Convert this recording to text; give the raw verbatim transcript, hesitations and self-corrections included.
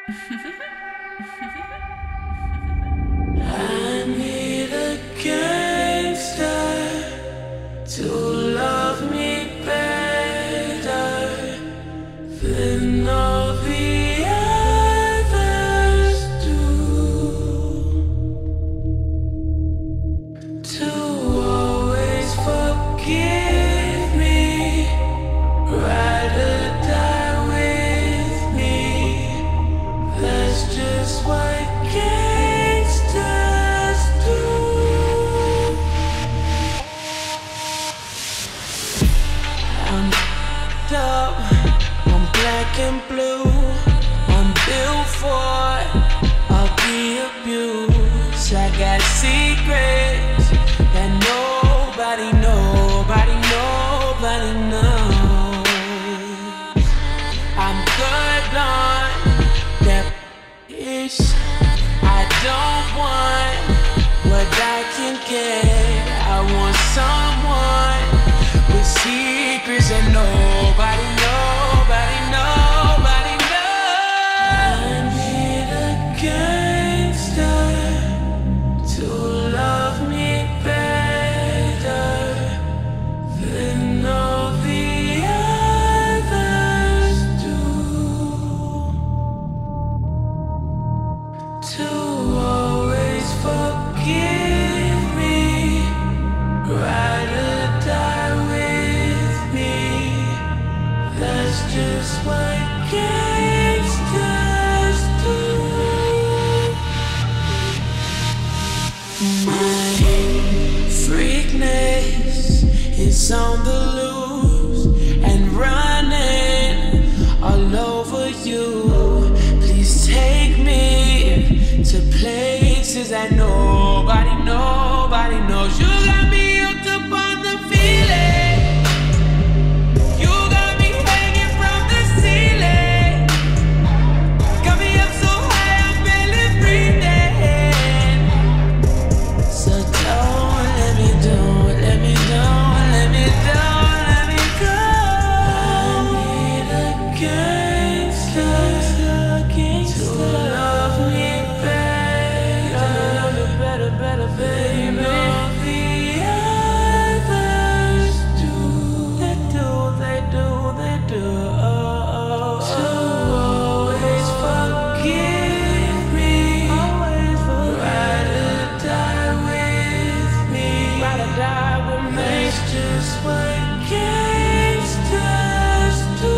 I need a gangster to love me better than all the others do, to always forgive me, ride or die with me. That's just what gangsters do. I'm f***ed up, I'm black and blue, I'm built for all the abuse. I got secrets that nobody, nobody, nobody knows. I'm good on that ish. I don't want what I can get. I want someone with secrets that nobody, nobody, nobody knows. I need a gangster to love me better than all the others do, to always forgive me, ride or die with me. That's just what gangsters do. My freakness is on the loose and running all over you. Please take me to places that nobody, nobody knows. You got me hooked up on the feeling. You got me hanging from the ceiling. Got me up so high I'm barely breathing. So don't let me do, let me do, let me do, let me go. I need a gangster to love me better, better, better, baby. All the others do, they do, they do, they do. To always forgive me, ride or die with me. That's just what gangsters do.